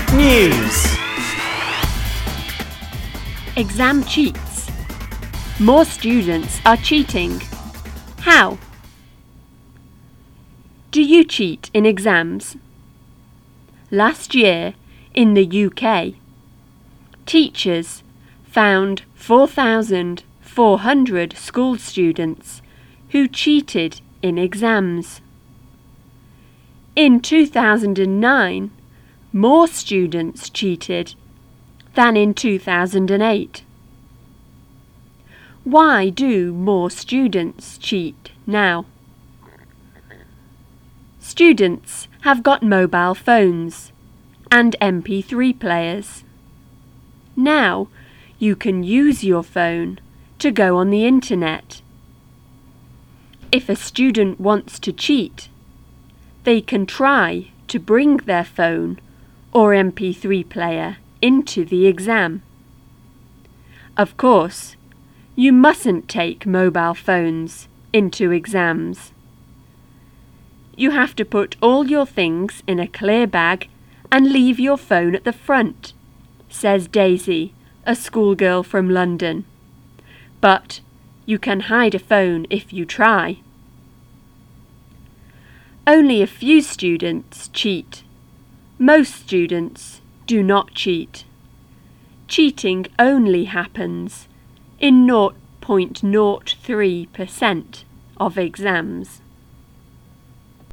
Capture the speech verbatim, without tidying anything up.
News. Exam cheats. More students are cheating. How? Do you cheat in exams? Last year, in the U K, teachers found four thousand four hundred school students who cheated in exams. In two thousand nine, more students cheated than in two thousand eight. Why do more students cheat now? Students have got mobile phones and M P three players. Now you can use your phone to go on the internet. If a student wants to cheat, they can try to bring their phone or M P three player into the exam. Of course, you mustn't take mobile phones into exams. You have to put all your things in a clear bag and leave your phone at the front, says Daisy, a schoolgirl from London. But you can hide a phone if you try. Only a few students cheat. Most students do not cheat. Cheating only happens in zero point zero three percent of exams.